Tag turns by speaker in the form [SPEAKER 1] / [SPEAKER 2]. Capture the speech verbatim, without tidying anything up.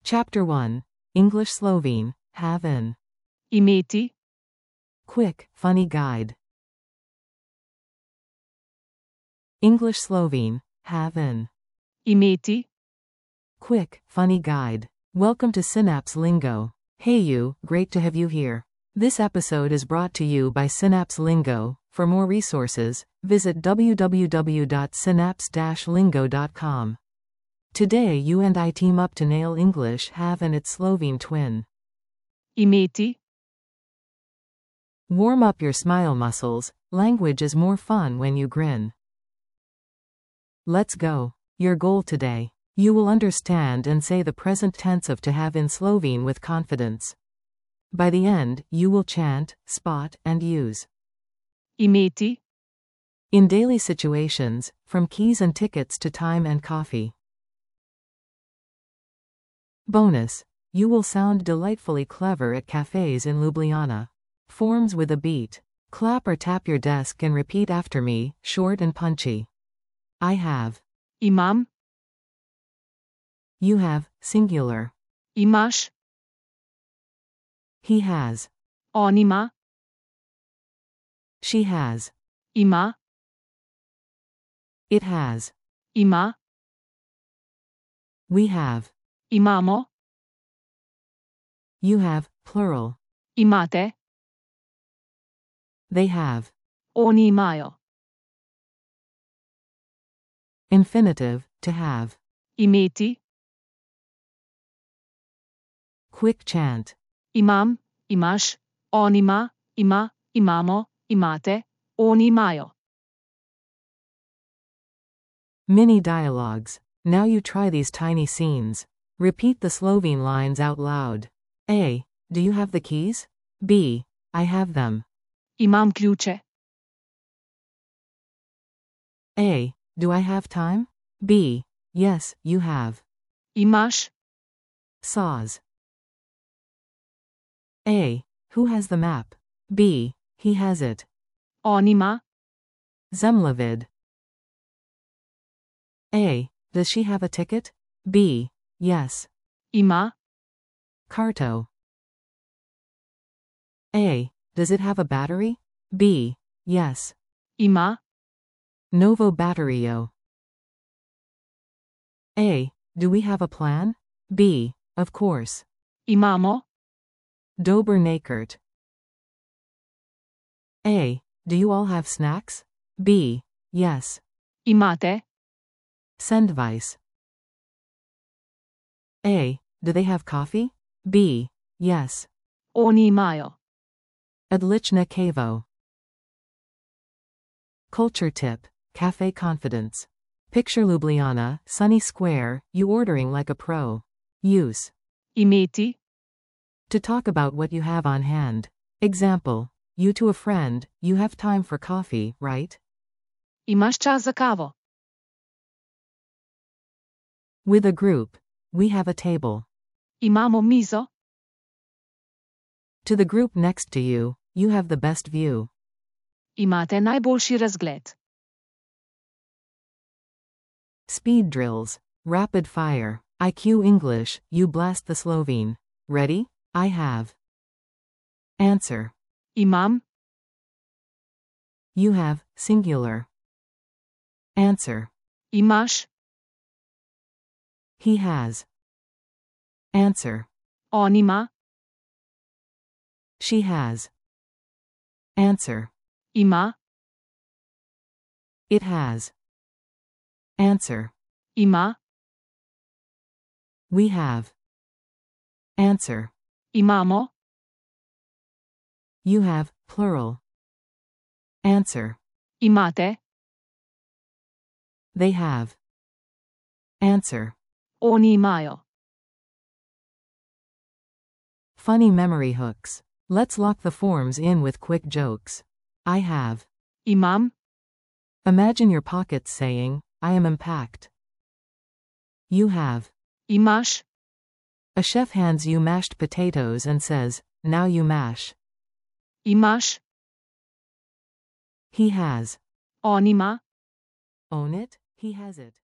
[SPEAKER 1] Chapter one. English Slovene, have an.
[SPEAKER 2] Imeti.
[SPEAKER 1] Quick, funny guide. English Slovene, have an.
[SPEAKER 2] Imeti.
[SPEAKER 1] Quick, funny guide. Welcome to Synapse Lingo. Hey you, great to have you here. This episode is brought to you by Synapse Lingo. For more resources, visit w w w dot synapse dash lingo dot com. Today you and I team up to nail English have and its Slovene twin.
[SPEAKER 2] Imeti.
[SPEAKER 1] Warm up your smile muscles, language is more fun when you grin. Let's go. Your goal today. You will understand and say the present tense of to have in Slovene with confidence. By the end, you will chant, spot, and use.
[SPEAKER 2] Imeti.
[SPEAKER 1] In daily situations, from keys and tickets to time and coffee. Bonus. You will sound delightfully clever at cafes in Ljubljana. Forms with a beat. Clap or tap your desk and repeat after me, short and punchy. I have.
[SPEAKER 2] Imam.
[SPEAKER 1] You have, singular.
[SPEAKER 2] Imaš.
[SPEAKER 1] He has.
[SPEAKER 2] On ima.
[SPEAKER 1] She has.
[SPEAKER 2] Ima.
[SPEAKER 1] It has.
[SPEAKER 2] Ima.
[SPEAKER 1] We have.
[SPEAKER 2] Imamo.
[SPEAKER 1] You have, plural.
[SPEAKER 2] Imate.
[SPEAKER 1] They have.
[SPEAKER 2] Oni imajo.
[SPEAKER 1] Infinitive, to have.
[SPEAKER 2] Imeti.
[SPEAKER 1] Quick chant.
[SPEAKER 2] Imam, imaš, on ima, ima, imamo, imate, oni imajo.
[SPEAKER 1] Mini dialogues. Now you try these tiny scenes. Repeat the Slovene lines out loud. A. Do you have the keys? B. I have them.
[SPEAKER 2] Imam ključe.
[SPEAKER 1] A. Do I have time? B. Yes, you have.
[SPEAKER 2] Imaš.
[SPEAKER 1] Saws. A. Who has the map? B. He has it.
[SPEAKER 2] On ima.
[SPEAKER 1] Zemljevid. A. Does she have a ticket? B. Yes.
[SPEAKER 2] Ima.
[SPEAKER 1] Karto. A. Does it have a battery? B. Yes.
[SPEAKER 2] Ima.
[SPEAKER 1] Novo batterio. A. Do we have a plan? B. Of course.
[SPEAKER 2] Imamo.
[SPEAKER 1] Dober nakert. A. Do you all have snacks? B. Yes.
[SPEAKER 2] Imate.
[SPEAKER 1] Sendvice. A. Do they have coffee? B. Yes.
[SPEAKER 2] Oni imajo.
[SPEAKER 1] Odlična kavo. Culture tip. Cafe confidence. Picture Ljubljana, sunny square, you ordering like a pro. Use.
[SPEAKER 2] Imeti.
[SPEAKER 1] To talk about what you have on hand. Example. You to a friend, you have time for coffee, right?
[SPEAKER 2] Imaš čas za kavo.
[SPEAKER 1] With a group. We have a table.
[SPEAKER 2] Imamo mizo.
[SPEAKER 1] To the group next to you, you have the best view.
[SPEAKER 2] Imate najboljši razgled.
[SPEAKER 1] Speed drills. Rapid fire. I Q English, you blast the Slovene. Ready? I have. Answer.
[SPEAKER 2] Imam.
[SPEAKER 1] You have, singular. Answer.
[SPEAKER 2] Imaš.
[SPEAKER 1] He has. Answer.
[SPEAKER 2] On ima.
[SPEAKER 1] She has. Answer.
[SPEAKER 2] Ima.
[SPEAKER 1] It has. Answer.
[SPEAKER 2] Ima.
[SPEAKER 1] We have. Answer.
[SPEAKER 2] Imamo.
[SPEAKER 1] You have, plural. Answer.
[SPEAKER 2] Imate.
[SPEAKER 1] They have. Answer.
[SPEAKER 2] Oni imajo.
[SPEAKER 1] Funny memory hooks. Let's lock the forms in with quick jokes. I have.
[SPEAKER 2] Imam.
[SPEAKER 1] Imagine your pockets saying, I am unpacked. You have.
[SPEAKER 2] Imaš.
[SPEAKER 1] A chef hands you mashed potatoes and says, now you mash.
[SPEAKER 2] Imaš.
[SPEAKER 1] He has.
[SPEAKER 2] On ima.
[SPEAKER 1] Own it, he has it.